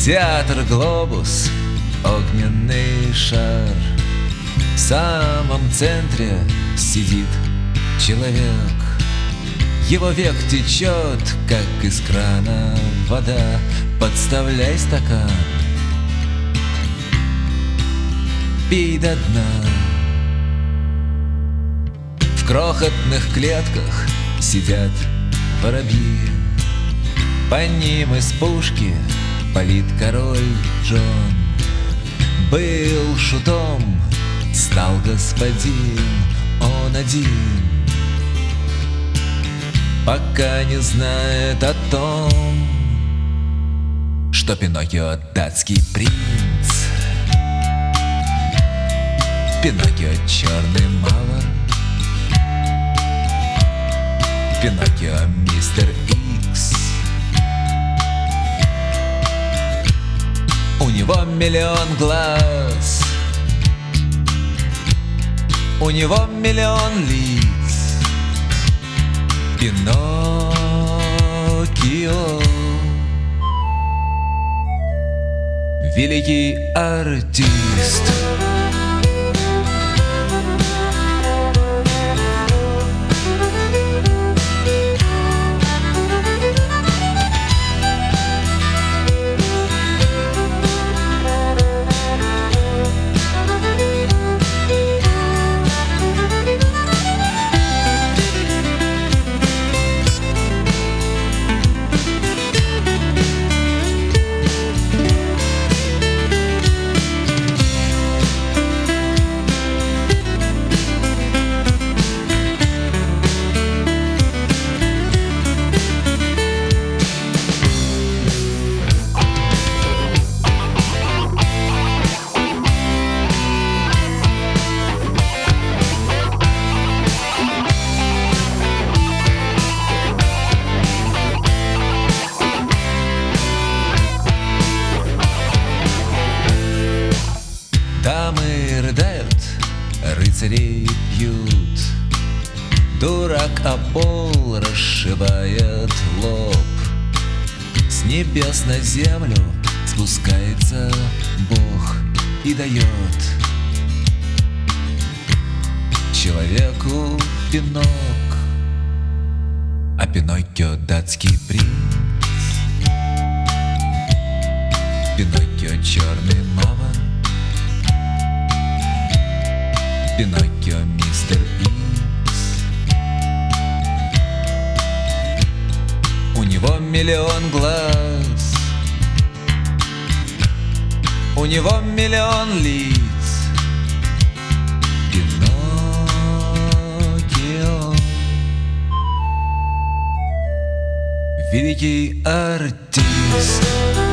Театр «Глобус», огненный шар. В самом центре сидит человек. Его век течет, как из крана вода. Подставляй стакан, пей до дна. В крохотных клетках сидят воробьи. По ним из пушки палит король Джон. Был шутом, стал господин, он один, пока не знает о том, что Пиноккио датский принц. Пиноккио черный мавр, Пиноккио мистер Икс. У него миллион глаз, у него миллион лиц. Пиноккио — великий артист. Дамы рыдают, рыцари пьют. Дурак о пол расшибает лоб. С небес на землю спускается Бог и дает человеку пинок. А Пиноккио датский принц, Пиноккио черный мавр, Пиноккио мистер Икс. У него миллион глаз, у него миллион лиц. Пиноккио — великий артист.